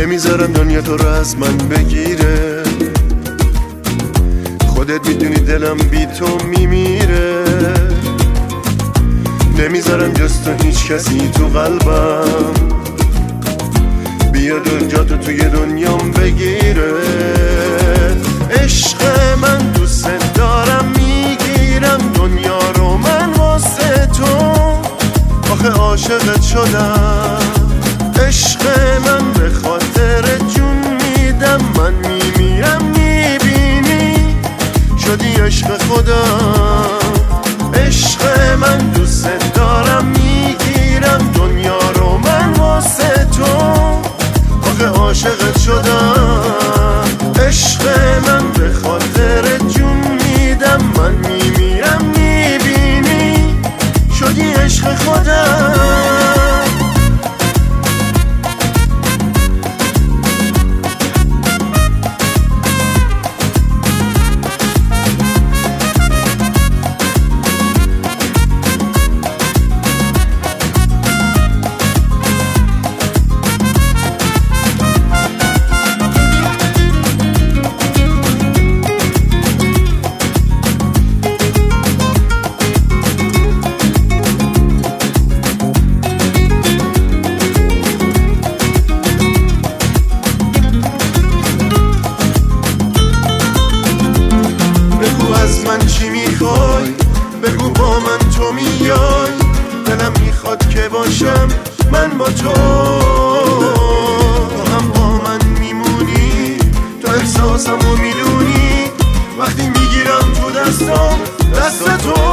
نمیذارم دنیا تو رو از من بگیره، خودت میدونی دلم بی تو میمیره. نمیذارم جز تو هیچ کسی تو قلبم بیاد و جا تو توی دنیام بگیره. عشق من دوست دارم میگیرم دنیا رو من واسه تو، آخه عاشقت شدم. عشق من به خاطر جون میدم، من میمیرم میبینی شدی عشق خودم. عشق من دوست دارم میگیرم دنیا رو من واسه تو، آخه عاشقت شدم. عشق من به خاطر جون میدم، من میمیرم میبینی شدی عشق خودم. از من چی میخوای؟ بگو با من تو میای، دلم میخواد که باشم من با تو هم با من میمونی، تو احساسمو میدونی وقتی میگیرم تو دستم دست تو.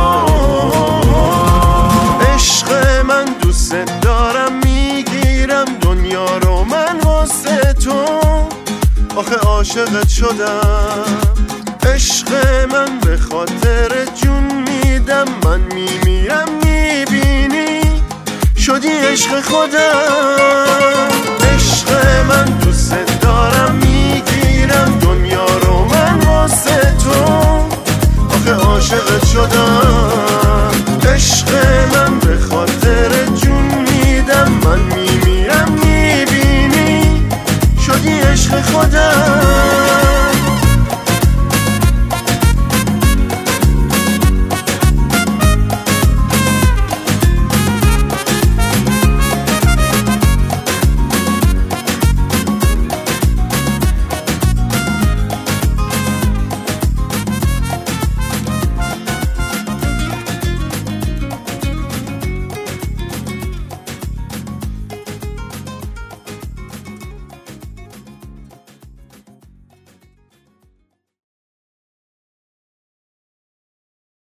عشق من دوست دارم میگیرم دنیا رو من واسه تو، آخه عاشقت شدم. عشق من به خاطر جون میدم، من میمیرم میبینی شدی عشق خودم. عشق من دوست دارم میگیرم دنیا رو من واسه تو، آخه عاشقت شدم.